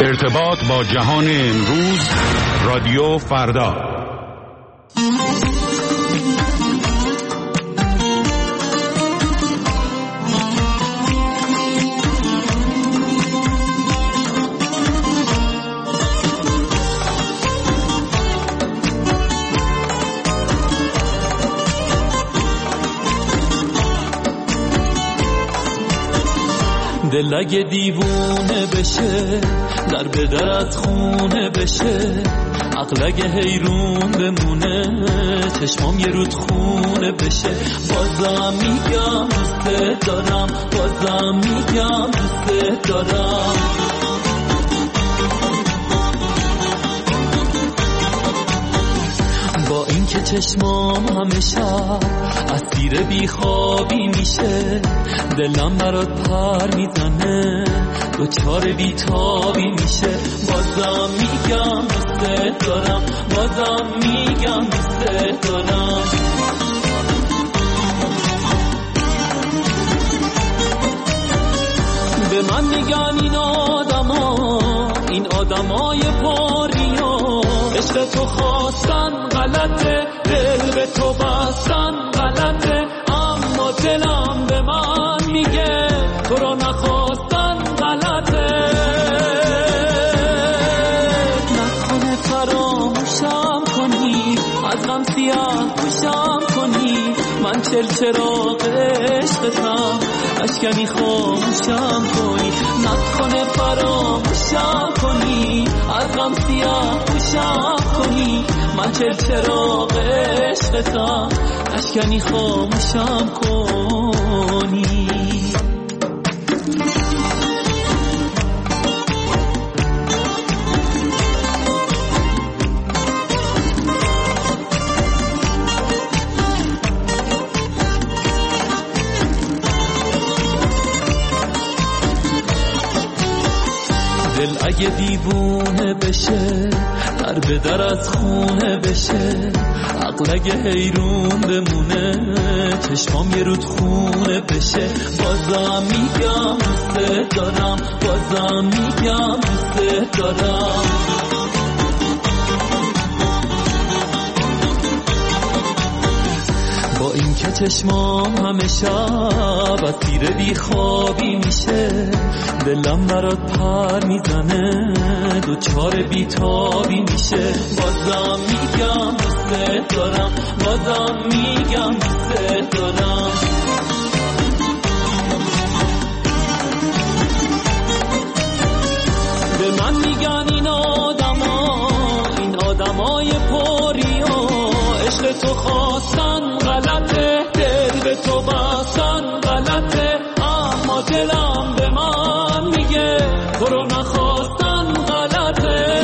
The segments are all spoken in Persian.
ارتباط با جهان امروز، رادیو فردا. دل اگه دیوونه بشه، در به درت خونه بشه، عقل اگه حیرون بمونه، چشمام یه رود خونه بشه، بازم میگم دوست دارم، بازم میگم دوست دارم. با اینکه چشمام همیشه اسیر بیخوابی میشه، دلم برات پر میزنه، دوچار بیتابی میشه، بازم میگم دوست دارم، بازم میگم دوست دارم. به من میگن این آدمای پاریا، عشق تو خواستن غلطه، دل به تو بستن غلطه، اما دلم به من میگه تو رو نخواستن غلطه. نکنه فراموشم کنی، از غم سیاه پوشم کنی، من چراغ عشقتم، اشکنی خاموشم کنی. نکنه فراموشم کنی، از غم سیاه پوشم کنی، من چراغ عشقتم، اشکنی خاموشم کنی. دل اگه دیوونه بشه، در به در از خونه بشه، عقل اگه حیرون بمونه، چشمام یه رود خونه بشه، بازم میگم دوست دارم، بازم میگم دوست دارم. با این که چشمام همیشه اسیر بیخوابی میشه، دلم برات پر میزنه، دوچار بیتابی میشه، بازم میگم دوست دارم، بازم میگم دوست دارم. به من میگن این آدمای پاریا، عشق تو خواستن غلطه، دل به تو بستن غلطه، اما دلم به من میگه تو رو نخواستن غلطه.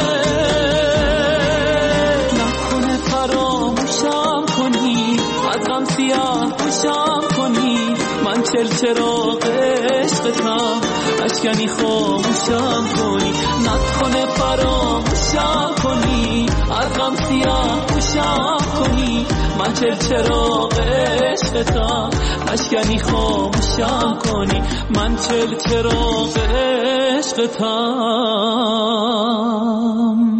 نکنه فراموشم کنی، از غم سیاه پوشم کنی، من چراغ عشقتم، اشکنی خاموشم کنی. نکنه فراموشم کنی، از غم سیاه پوشم کنی، من چراغ عشقتم، اشکنی خاموشم کنی، من چراغ عشقتم.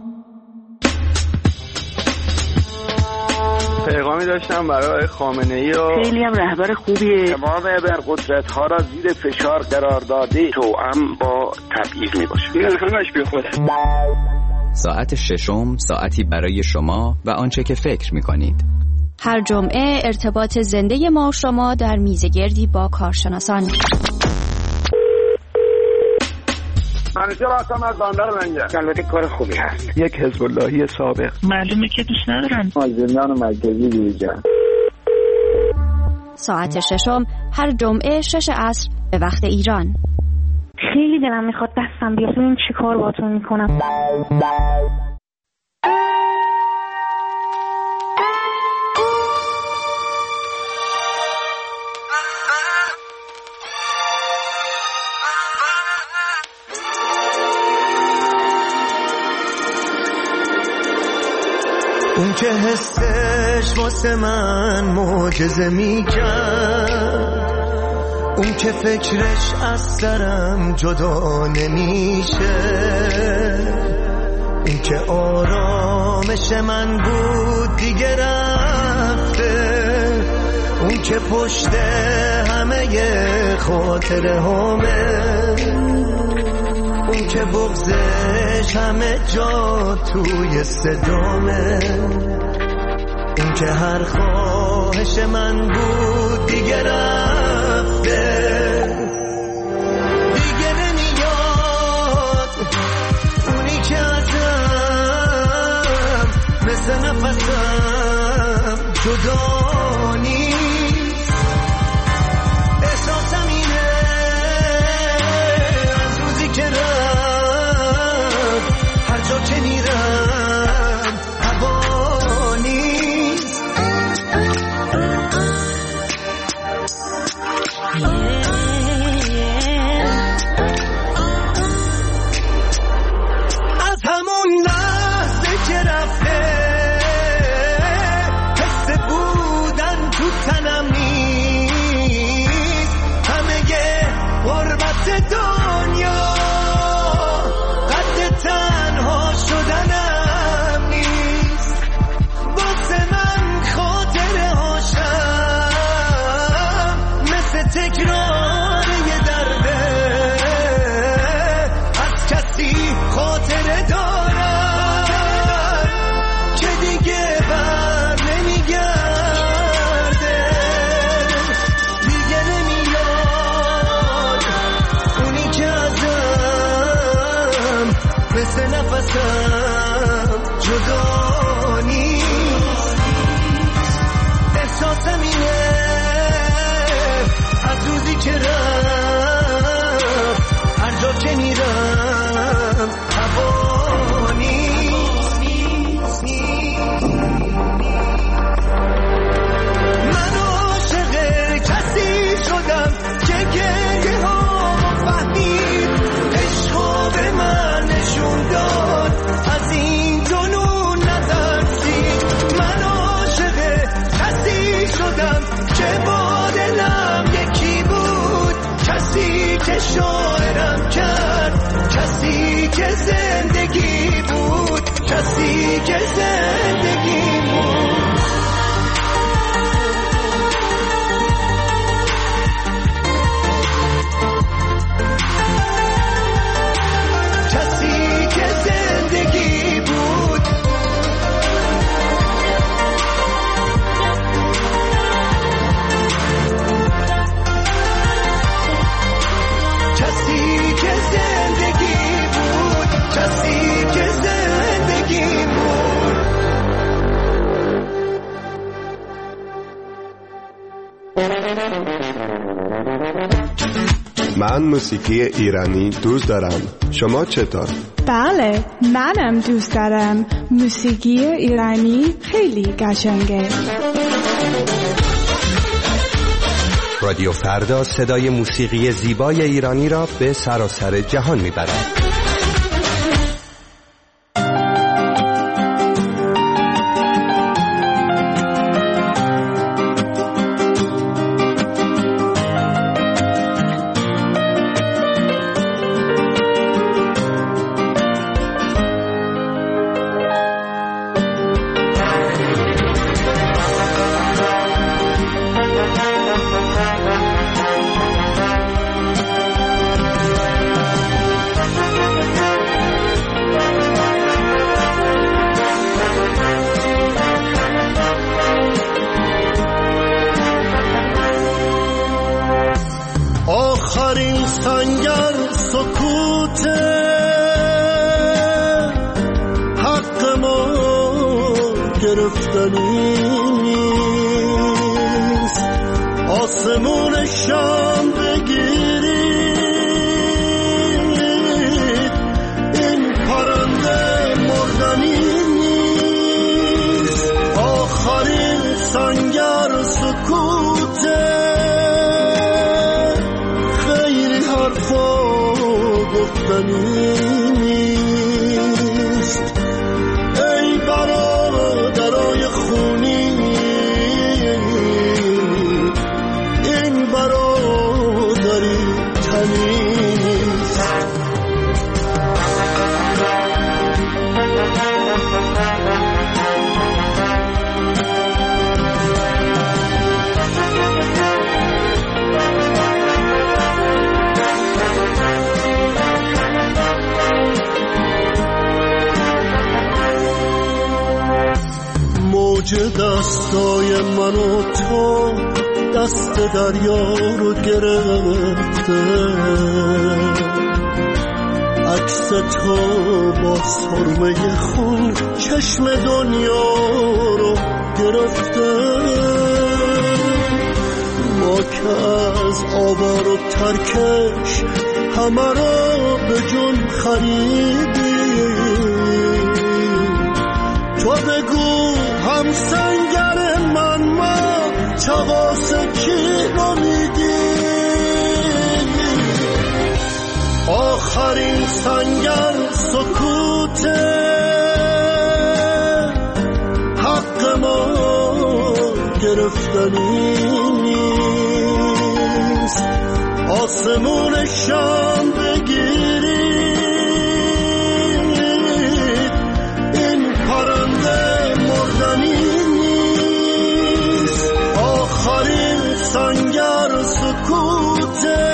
پیغامی داشتم برای خامنه‌ای و خیلی هم رهبر خوبیه، تمام ابرقدرت‌ها را زیر فشار قرار داده، توأم با تبعیض میباشه. این همش بی خوده. ساعت ششم، ساعتی برای شما و آنچه که فکر می‌کنید. هر جمعه ارتباط زنده ما و شما در میزگردی با کارشناسان. همیشه راستم از بندر منگه. البته کار خوبی هست. یک حزب اللهی سابق. معلومه که دوست ندارن. زندان مرکزی دیجا. ساعت ششم هر جمعه 6 عصر به وقت ایران. خیلی دلم میخواد دستم بیاد ببینم چی کار باهاتون میکنم. اون که حسش واسه من معجزه میکرد، اون که فکرش از سرم جدا نمیشه، اون که آرامش من بود دیگه رفته، اون که پشت همه خاطره همه، اون که بغضش همه جا توی صدامه، اون که هر خواهش من بود دیگه رفته، دیگه نمیاد اونی که ازم مثل نفسم جدا نیست. احساسم اینه از روزی که رفت هر جا که میرم هوا نیست. از همون لحظه که رفته حس بودن تو تنم نیست، همه غربت دنیا قد تنها شدنم نیست. واسه من خاطره هاشم مثل تکرار یه درده، از کسی خاطره دارم که دیگه بر نمیگرده، دیگه نمیاد اونی که ازم مثل نفسم جدا نیست. احساسم اینه از روزی که رفت هر جا که میرم هوا نیست. من عاشق کسی شدم که گریه ها فهمید، عشقو به من نشون داد، از این جنون نترسید. من عاشق کسی شدم که با دلم یکی بود، کسی که شاعرم کرد، کسی که زندگی بود، کسی که زندگی بود. کسی که زندگی بود. کسی که زندگی بود. کسی که زندگی بود. من موسیقی ایرانی دوست دارم. شما چطور؟ بله، منم دوست دارم. موسیقی ایرانی خیلی قشنگه. رادیو فردا صدای موسیقی زیبای ایرانی را به سراسر جهان میبرد. آخرین سنگر سکوت حق ما گرفتنی نیست، آسمون شام بگیرید این پرنده مردنی نیست. آخرین سنگر سکوت گفتنی نیست. ای برادرای خونی، این برادرای که دستای من و تو دست دریا رو گرفته، عکس تو با سرمه خون چشم دنیا رو گرفته. ما که از آوار و ترکش همه را به جون خریدیم، تو بگو هم سنگر من ما چغاس کی رو میدیم. آخرین سنگر سکوته، حق ما گرفتنی نیست. آسمون شام بگیرید، این پرنده مردنی نیست. آخرین سنگر سکوته،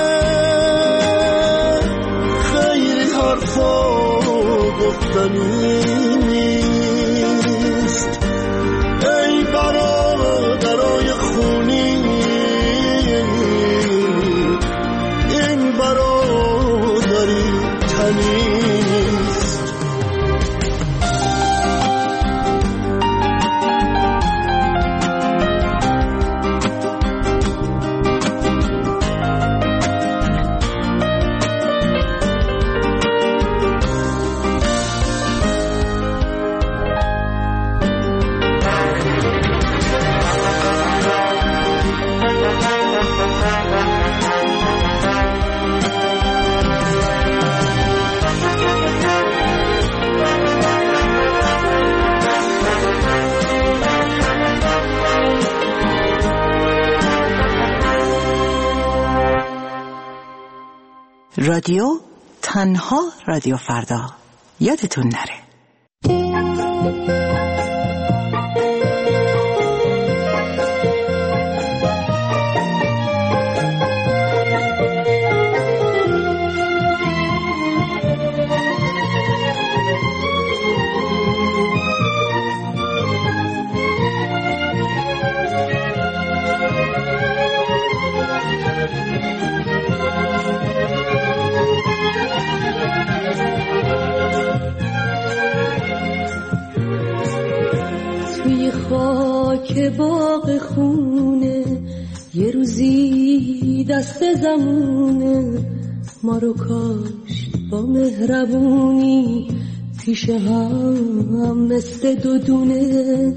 خیلی حرفا گفتنی نیست. ای برادرای خونی، این برادری تنیست. رادیو تنها رادیو فردا، یادتون نره. که باغ خونه یه روزی دست زمونه، ما رو کاشت با مهربونی پیش هم مثل دو دونه.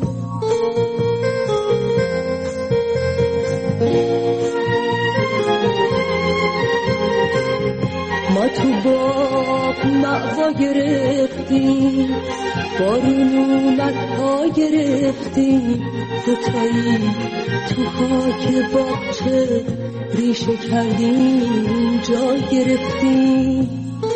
ما تو باغ مأوا گرفتیم، بارونت ها گرفتیم، دوتایی تو خاک باغچه ریشه کردیم، جا گرفتیم.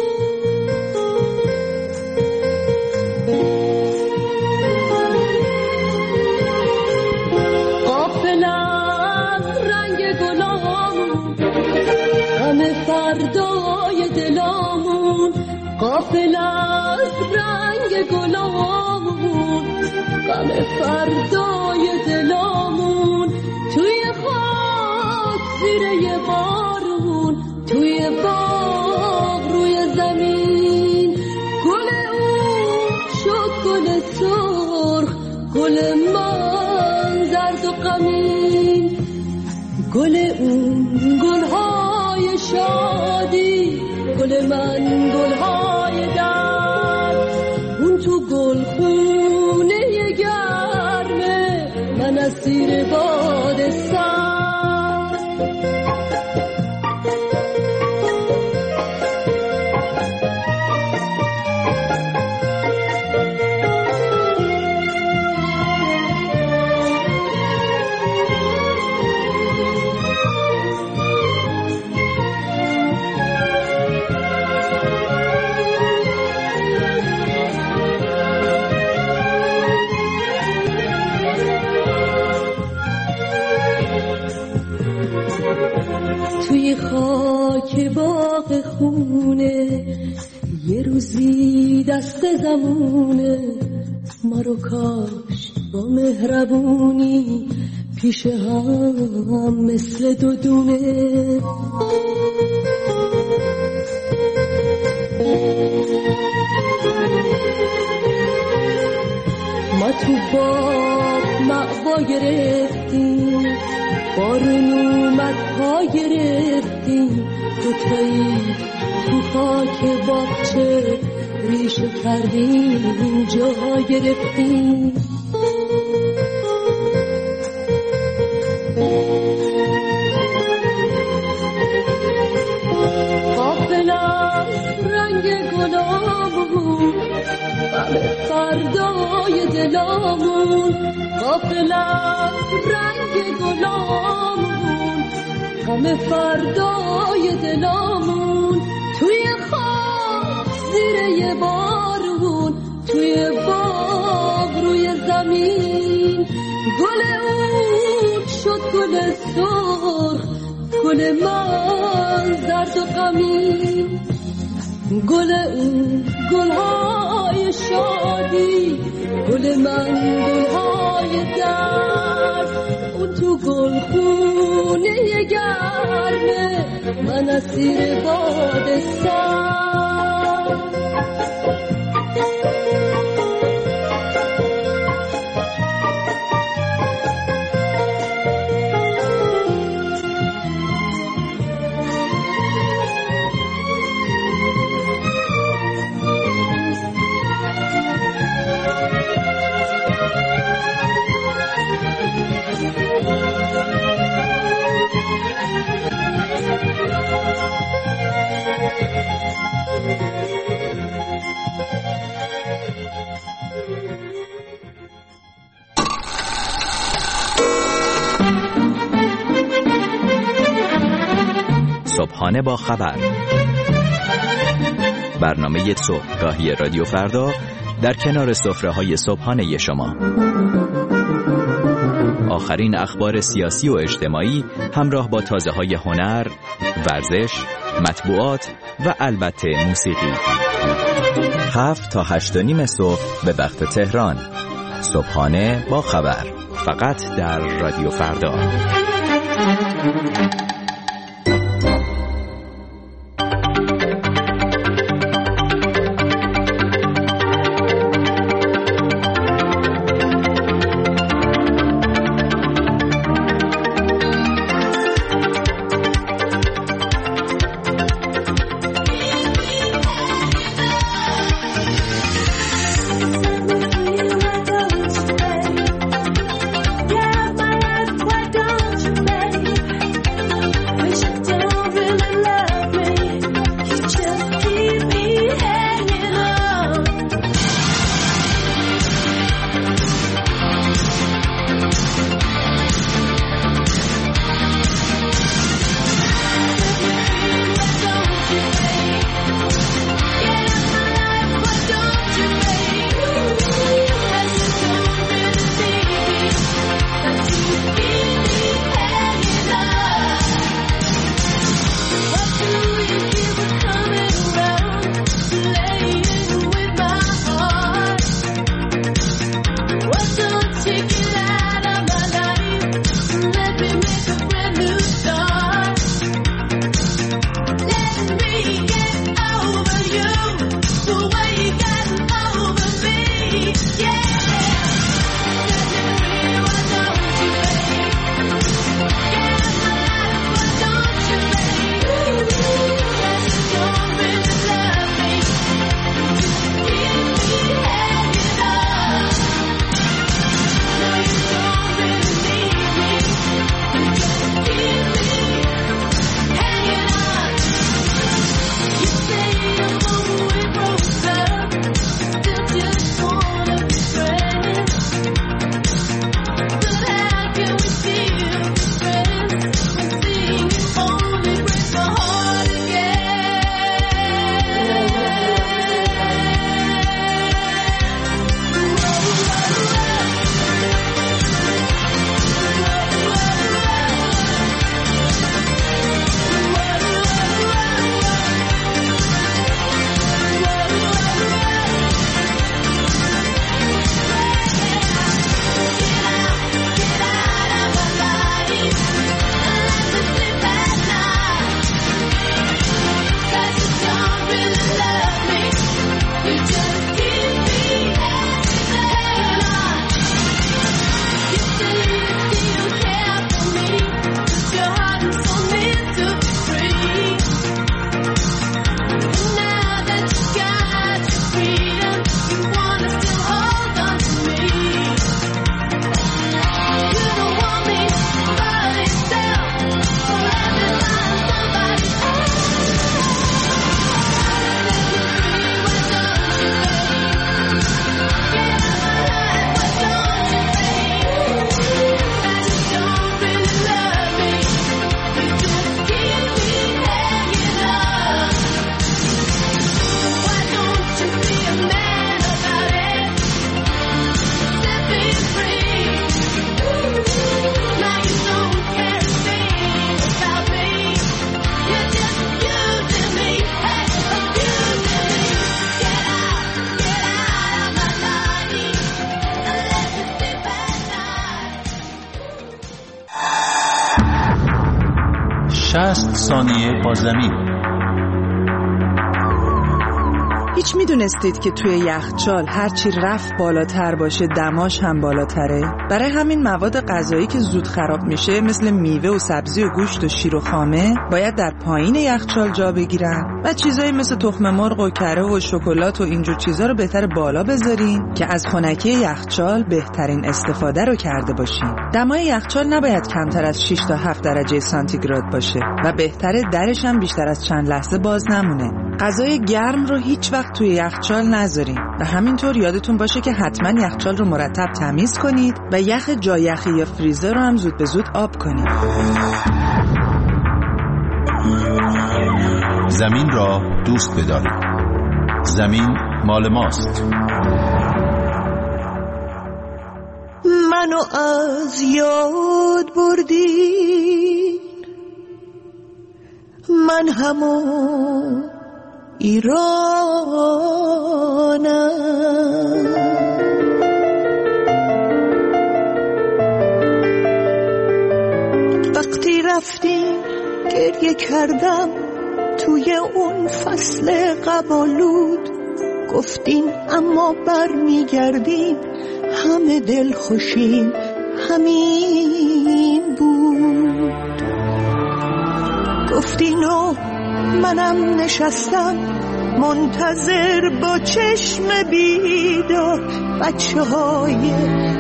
غافل از رنگ گلامون، غم فردای دلامون، غافل از رنگ گلامون، غم فردای دلامون، توی خاک زیر یه بارون، توی باغ روی زمین، گل اون شد گل سرخ، گل من زرد و غمین، گل اون گلهای شادی، گل من گلهای درد، اون تو گل خونه گرمه، من اسیر باد سرد. توی خاک باغ خونه یه روزی دست زمونه، ما رو کاشت با مهربونی پیش هم مثل دو دونه. ما تو باغ مأوا گرفتیم، بارون اومد پا گرفتیم، دوتایی تو خاک باغچه ریشه کردیم جا گرفتیم. غافلم رنگ گلامون غم فردای دلامون، غافلم رنگ گلامون غم فردای دلامون. توی خاک زیر یه بارون، توی باغ روی زمین، گل اون شد گل سرخ، گل من زرد و غمین. گل اون گلهای شادی، گل من گلهای درد. اون تو گل خونه گرمه، من اسیر باد سرد. صبحانه با خبر، برنامه صبحگاهی رادیو فردا در کنار سفره‌های صبحانه شما. آخرین اخبار سیاسی و اجتماعی همراه با تازه‌های هنر، ورزش، مطبوعات و البته موسیقی. 7 تا 8:30 صبح به وقت تهران. صبحانه با خبر، فقط در رادیو فردا. ثانیه با زمین. هیچ میدونستید که توی یخچال هرچی رفت بالاتر باشه دماش هم بالاتره؟ برای همین مواد غذایی که زود خراب میشه مثل میوه و سبزی و گوشت و شیر و خامه باید در پایین یخچال جا بگیرن و چیزایی مثل تخم مرغ و کره و شکلات و اینجور چیزا رو بهتر بالا بذارین که از خنکی یخچال بهترین استفاده رو کرده باشین. دمای یخچال نباید کمتر از 6 تا 7 درجه سانتیگراد باشه و بهتره درش هم بیشتر از چند لحظه باز نمونه. غذای گرم رو هیچ وقت توی یخچال نذارین و همینطور یادتون باشه که حتما یخچال رو مرتب تمیز کنید و یخ جایخی یا فریزر رو هم زود به زود آب کنید. زمین را دوست بدارید. زمین مال ماست. منو از یاد بردی، من همون ایرانم. وقتی رفتیم گریه کردم توی اون فصل قبالود، گفتین اما برمیگردیم همه دل خوشیم همین بود. گفتین و منم نشستم منتظر با چشم بیدار، بچه های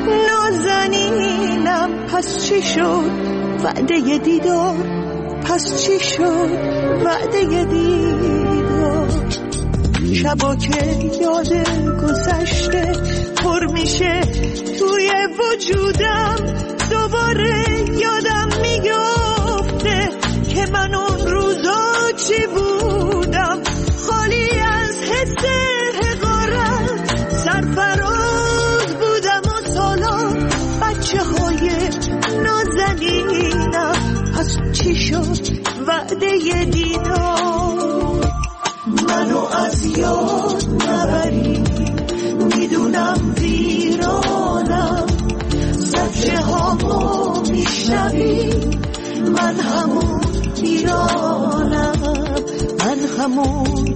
نازنینم پس چی شد وعده دیدار، پس چی شد وعده دیدار. شبا که یاد گذشته پر میشه توی وجودم، دوباره یادم میگفته که من اون روزا چی بودم، خالی از حس حقارت، سرفراز بودم و سالا بچه های نازنینم، پس چی شد وعده دیدار. منو از یاد نبری، میدونم ویرانم، زجه هامو میشنوی، من همون ایرانم، من همون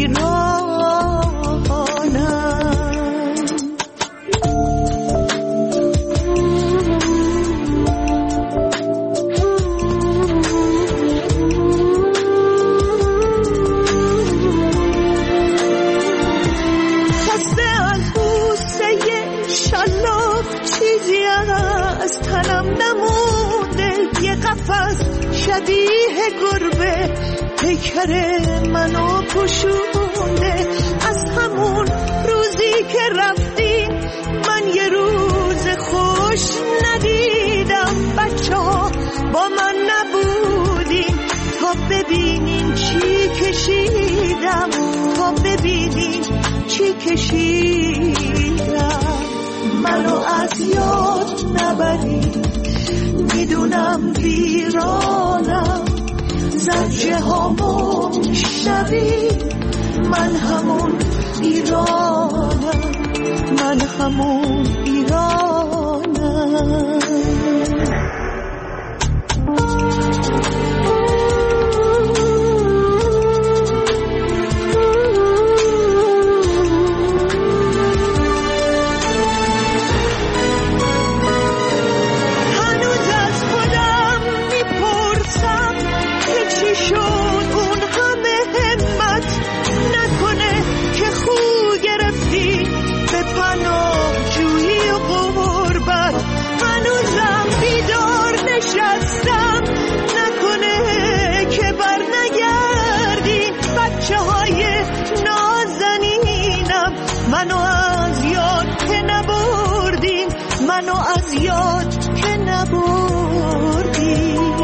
ایرانم. از تنم نمونده یه قفس شبیه گربه، پیکر منو پوشونده. از همون روزی که رفتیم من یه روز خوش ندیدم، بچه ها با من نبودین تا ببینین چی کشیدم، تا ببینین چی کشیدم. منو از یاد نبری، میدونم ویرانم، زجه هامو میشنوی، من همون ایرانم، من همون ایرانم. منو از یاد که نبردیم، منو از یاد که نبردیم،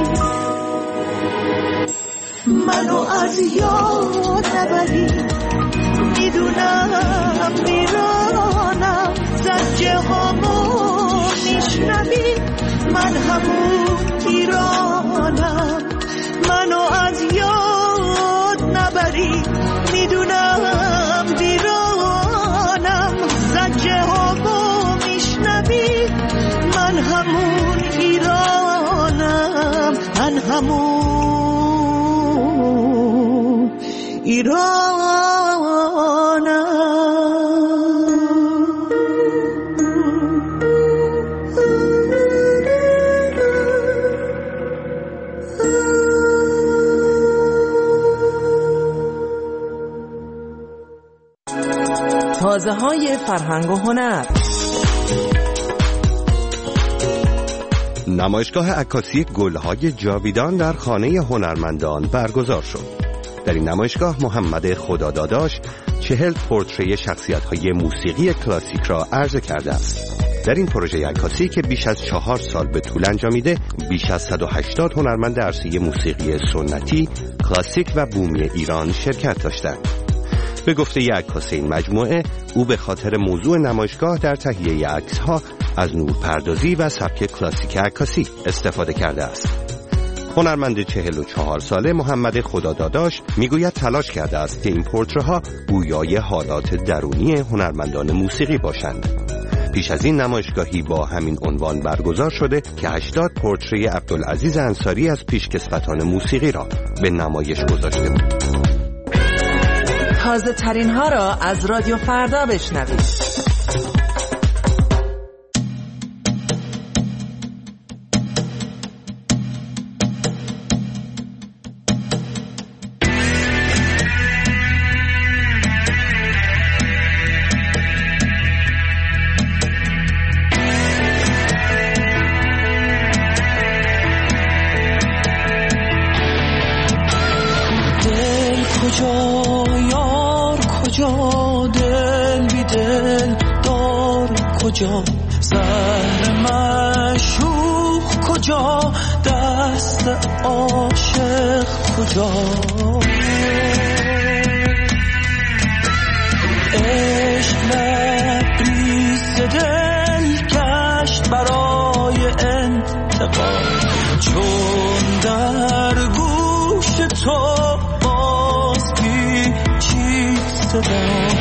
منو از یاد نبریم. میدونم میرانم، زجه هامو میشنوی، من همون ایرانم. منو از یاد نبری، میدونم ویرانم، زجه هامو میشنوی، من همون ایرانم، من همون تازه‌های فرهنگ و هنر. نمایشگاه عکاسی گل‌های جاویدان در خانه هنرمندان برگزار شد. در این نمایشگاه محمد خداداداش 40 پورتری شخصیت‌های موسیقی کلاسیک را عرضه کرده است. در این پروژه عکاسی که بیش از 4 سال به طول انجامیده، بیش از 180 هنرمند عرصه موسیقی سنتی، کلاسیک و بومی ایران شرکت داشتند. به گفته عکاس این مجموعه، او به خاطر موضوع نمایشگاه در تهیه عکس‌ها از نورپردازی و سبک کلاسیک عکاسی استفاده کرده است. هنرمند 44 ساله محمد خداداداش میگوید تلاش کرده است که این پورتره‌ها گویای حالات درونی هنرمندان موسیقی باشند. پیش از این نمایشگاهی با همین عنوان برگزار شده که 80 پورتری عبدالعزیز انصاری از پیشکسوتان موسیقی را به نمایش گذاشته بود. تازه ترین ها را از رادیو فردا بشنوید. کجا زهر مشوق کجا دست عاشق کجا عشق لبریز دل گشت برای انتقام چون در گوش تو باز پیچید صدا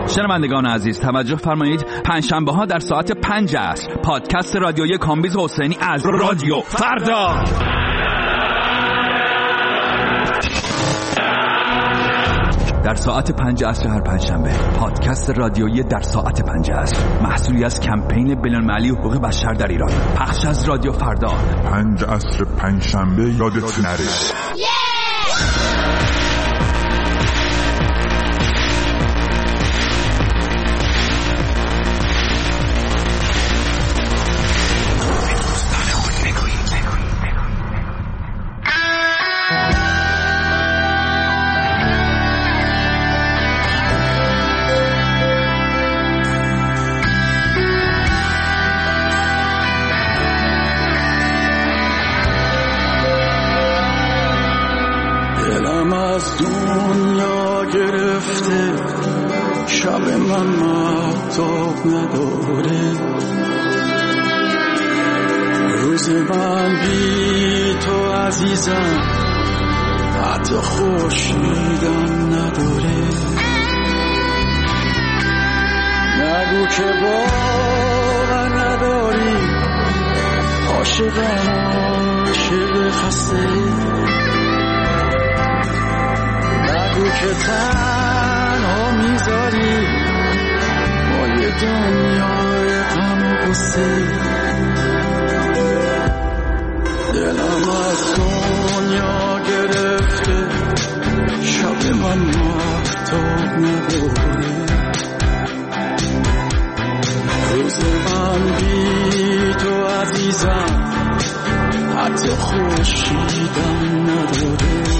شنوندگان عزیز توجه فرمایید، پنجشنبه ها در ساعت 5 عصر پادکست رادیویی کامبیز حسینی از رادیو فردا. در ساعت 5 عصر هر پنجشنبه پادکست رادیویی در ساعت 5 عصر، محصولی از کمپین بین‌المللی حقوق بشر در ایران، پخش از رادیو فردا. 5 عصر پنجشنبه یادت نره. دنیا گرفته شب من مهتاب نداره، روز من بی تو عزیزم حتی خورشیدم نداره. نگو که باور نداری، عاشقم عاشق خسته، نگو که تنها میذاری با یه دنیای غم و غصه. دلم از دنیا گرفته شب من مهتاب نداره، روز من بی تو عزیزم حتی خورشیدم نداره.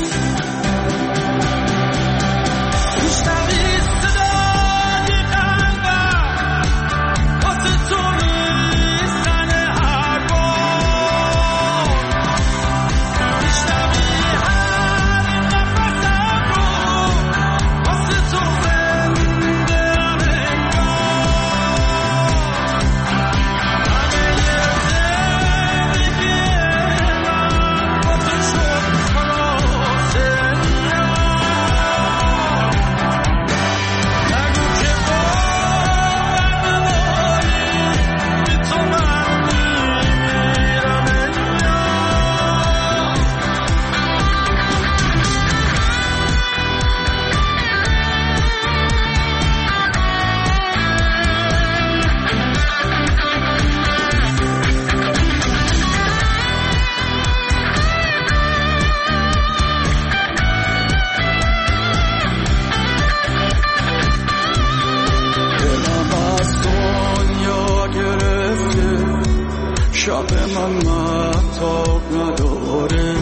شب من مهتاب نداره،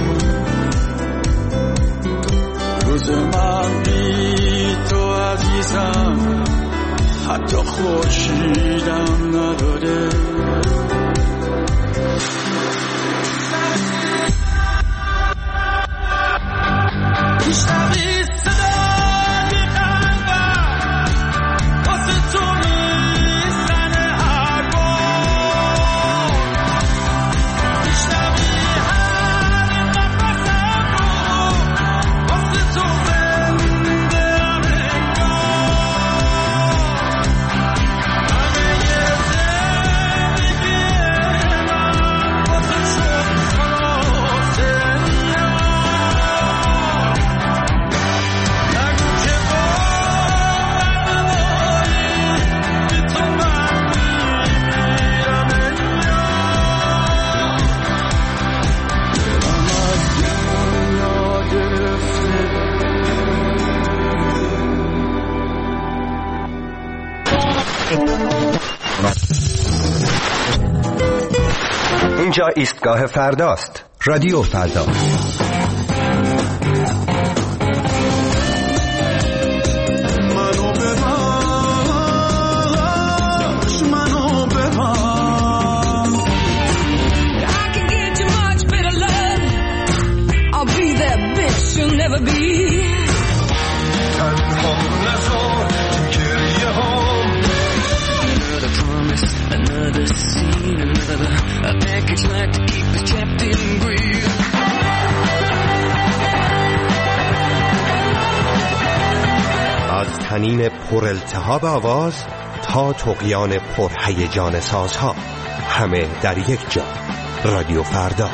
روز من بی تو عزیزم حتی خورشیدم نداره. اینجا ایستگاه فرداست. رادیو فردا. از تنین پرالتهاب آواز تا طغیان پرهیجان سازها، همه در یک جا. رادیو فردا.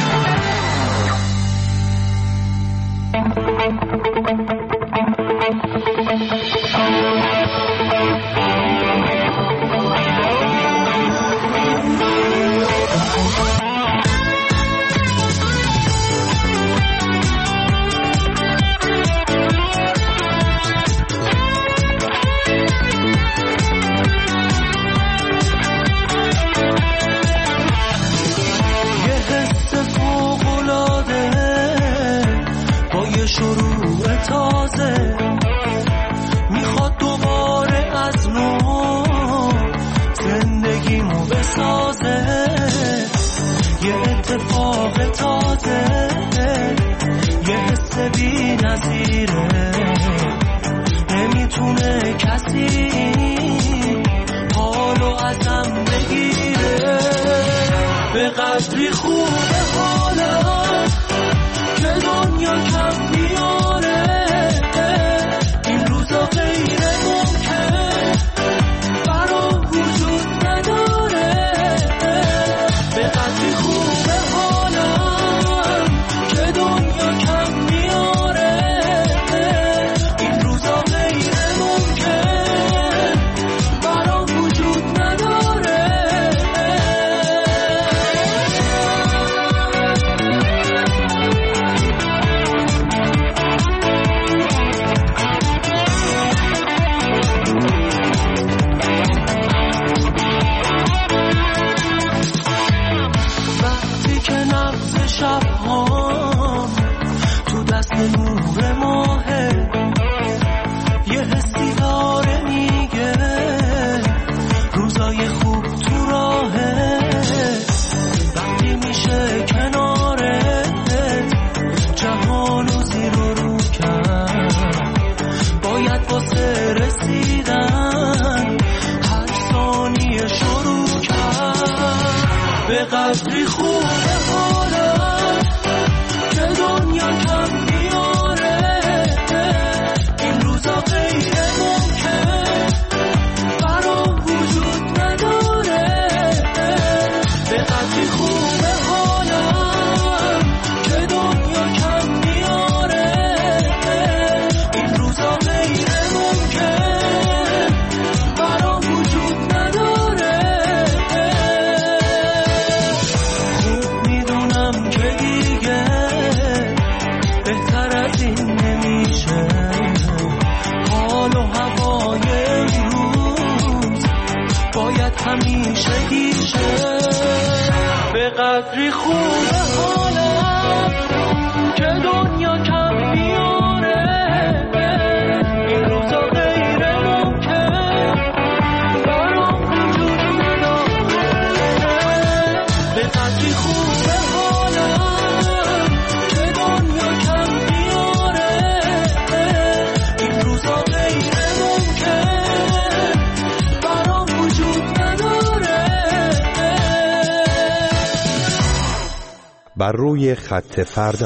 بر روی خط فردا.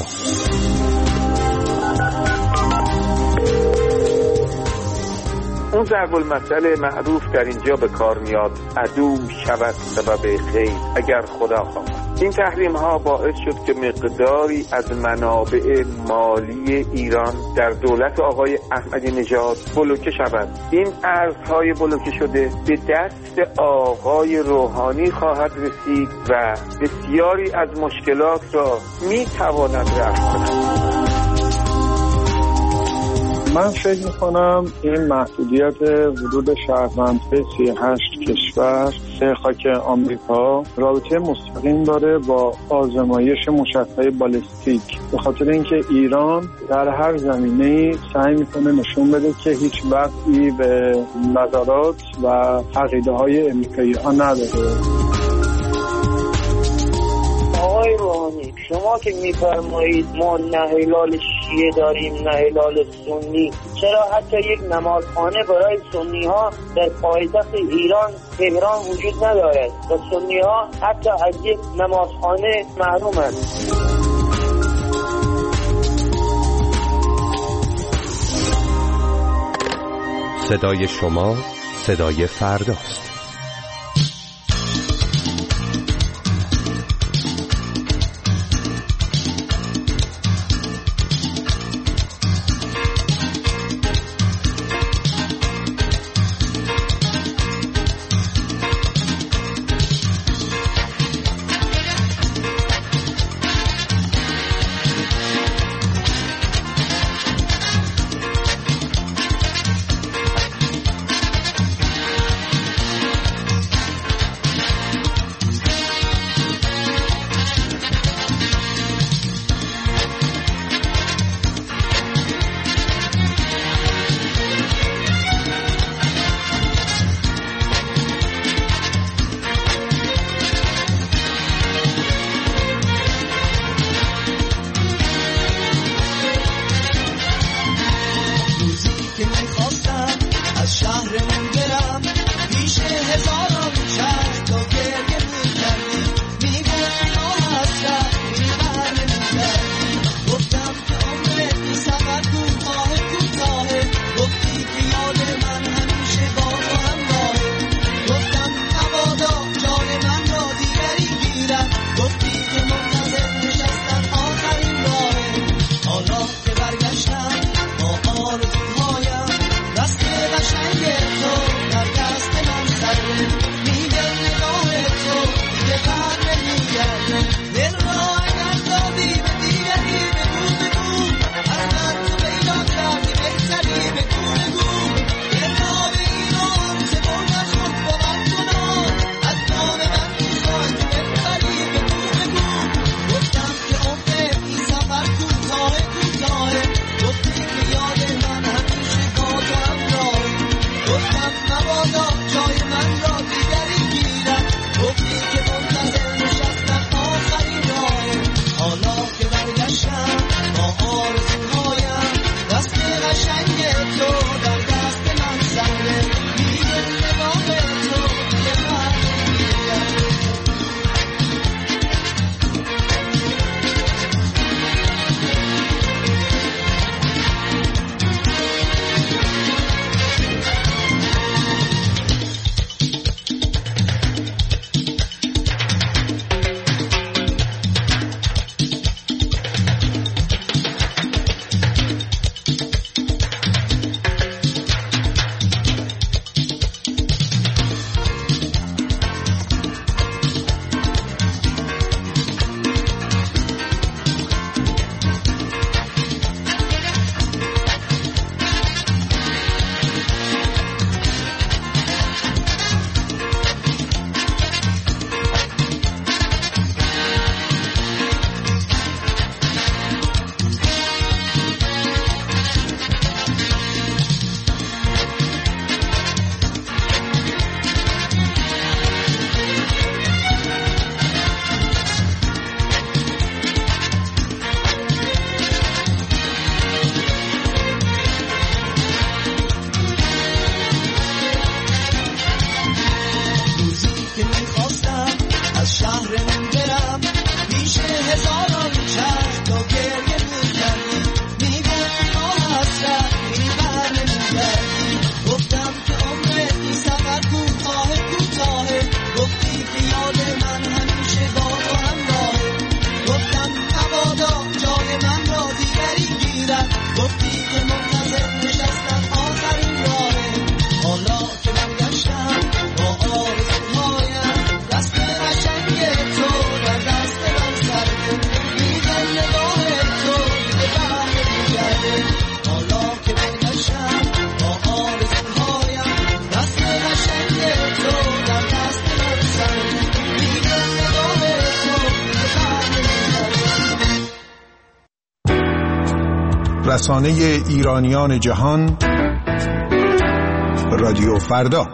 اون ضرب المثل معروف در اینجا به کار میاد، عدو شود سبب خیر اگر خدا خواهد. این تحریم ها باعث شد که مقداری از منابع مالی ایران در دولت آقای احمدی نژاد بلوکه شود. این ارزهای بلوکه شده به دست آقای روحانی خواهد رسید و بسیاری از مشکلات را میتواند رفع کند. من فکر میکنم این محدودیت ورود شهروندهای 38 کشور به خاک آمریکا رابطه مستقیم داره با آزمایش موشک‌های بالستیک، به خاطر اینکه ایران در هر زمینه‌ای سعی میکنه نشون بده که هیچ وقتی به نظرات و عقیده‌های امریکایی‌ها نداره. آقای روحانی، شما که میفرمایید ما نه هلال شیعه داریم نه هلال سنی، چرا حتی یک نمازخانه برای سنی ها در پایتخت ایران تهران وجود ندارد و سنی ها حتی از یک نمازخانه محرومند؟ صدای شما، صدای فرداست. رسانه ایرانیان جهان، رادیو فردا.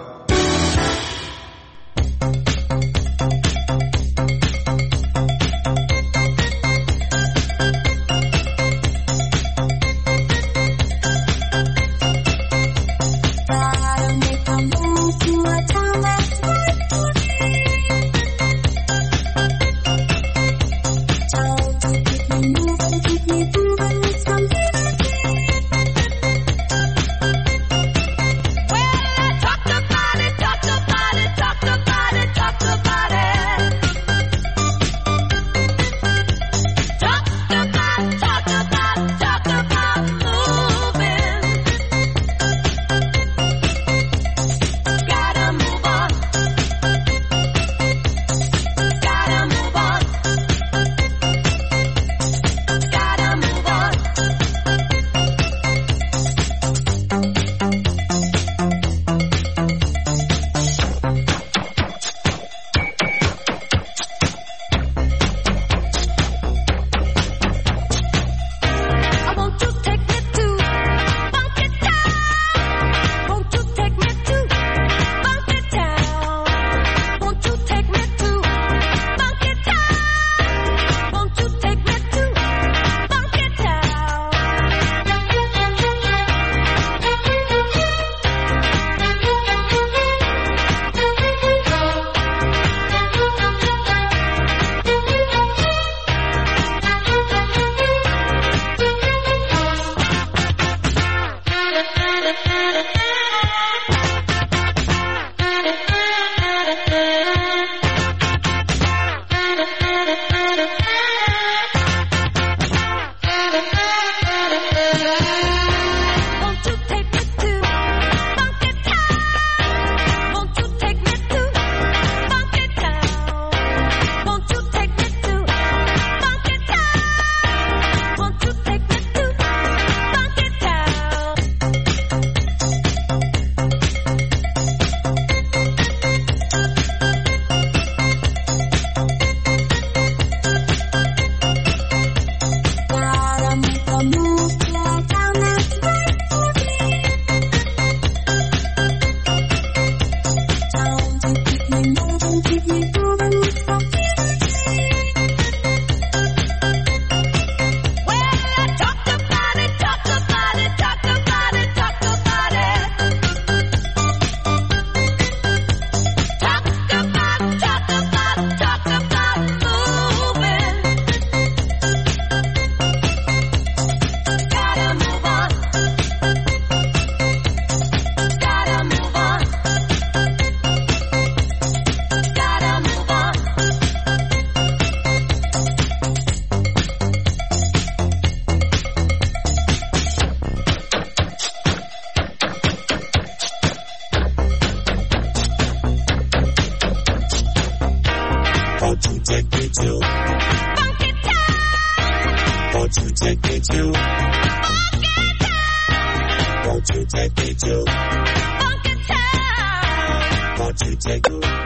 Won't you take me to funky town? Won't you take me to funky town? Won't you take me to funky town? Won't you take me funky town?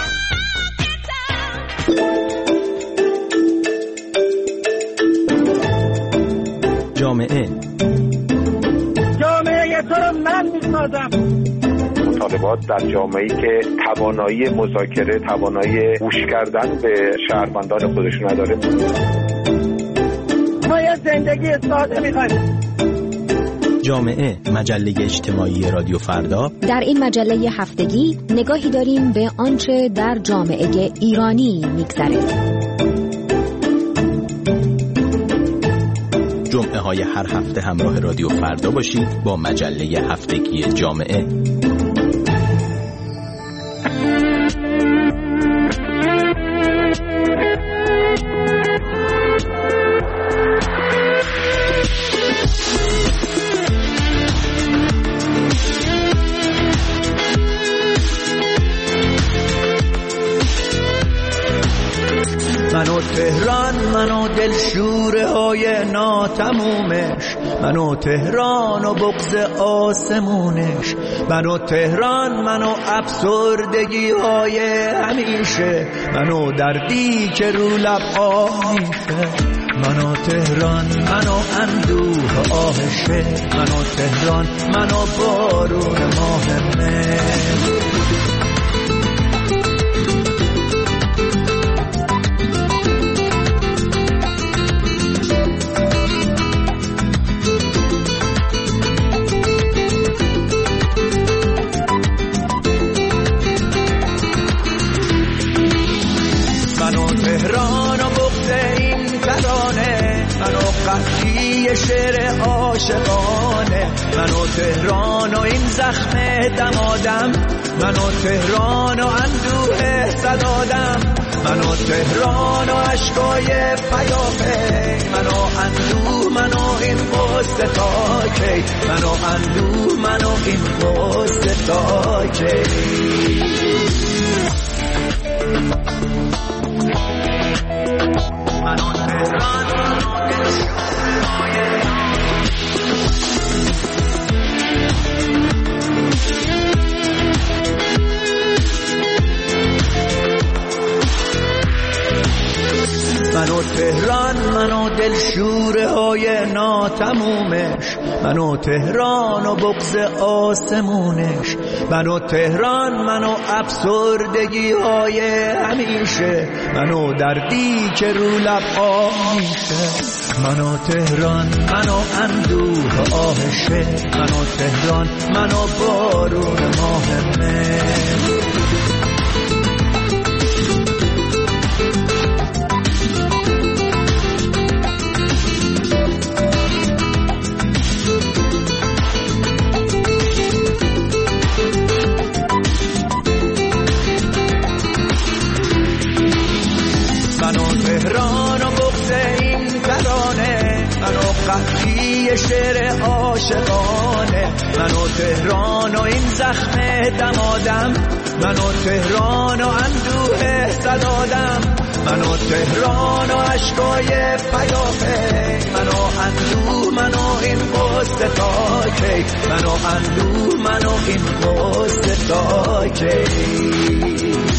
جامعه تو رو من میسازم. مطالبات در جامعه‌ای که توانایی مذاکره، توانایی گوش کردن به شهروندان خودشون نداره. ما یه زندگی ساده می‌خوایم. جامعه، مجله اجتماعی رادیو فردا. در این مجله هفتگی نگاهی داریم به آنچه در جامعه ایرانی می‌گذره. جمعه های هر هفته همراه رادیو فردا باشید با مجله هفتگی جامعه. منو تهران، منو دلشوره های ناتمومش، منو تهران و بغض آسمونش، منو تهران، منو افسردگی های همیشه، منو دردی که رو لب آه میشه. منو تهران، منو اندوه آهشه، منو تهران، منو بارون ماه مه. قطعی شعر عاشقانه، منو تهران و این زخم دمادم، منو تهران و اندوه زدادم، منو تهران و عشقای پیاپی، منو اندوه، منو این قصه تا کی، منو اندوه، منو این قصه تا کی. منو تهران منو تهران، منو دلشوره های ناتمومش، منو تهران و بغض آسمونش، منو تهران، منو افسردگی های همیشه، منو دردی که رو لب آه میشه. منو تهران، منو اندوه آهشه، منو تهران، منو بارون ماه مه. قطعی شعر عاشقانه، منو تهران و این زخم دمادم، منو تهران و اندوه زدادم، منو تهران و عشقای پیاپی، منو اندوه، منو این قصه تا کی، منو اندوه، منو این قصه تا کی.